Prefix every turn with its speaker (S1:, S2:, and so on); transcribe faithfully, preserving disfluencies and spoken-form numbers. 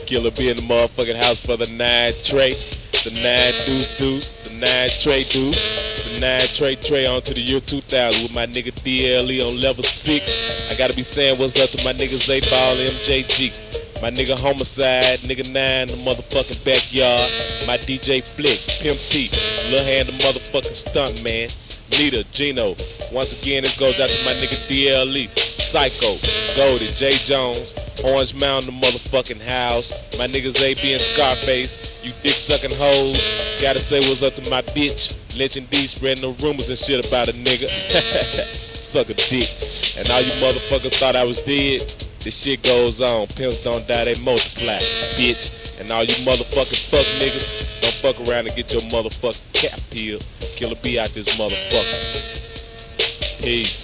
S1: Killer be in the motherfucking house for the nine tray, the nine deuce deuce, the nine tray deuce, the nine tray tray on to the year two thousand with my nigga D L E on level six. I gotta be saying what's up to my niggas A Ball, M J G, my nigga Homicide, nigga Nine, the motherfucking backyard, my D J Flex, Pimp T, Lil Hand, the motherfucking stunt man, Nita, Gino. Once again, this goes out to my nigga D L E, Psycho, Goldie, J Jones, Orange Mountain, the motherfucking house, my niggas A B and Scarface, you dick sucking hoes. Gotta say what's up to my bitch, Lynch and D spreading the rumors and shit about a nigga. Suck a dick. And all you motherfuckers thought I was dead. This shit goes on. Pimps don't die, they multiply, bitch. And all you motherfucking fuck niggas, don't fuck around and get your motherfucking cap peeled. Killer B out this motherfucker. Peace.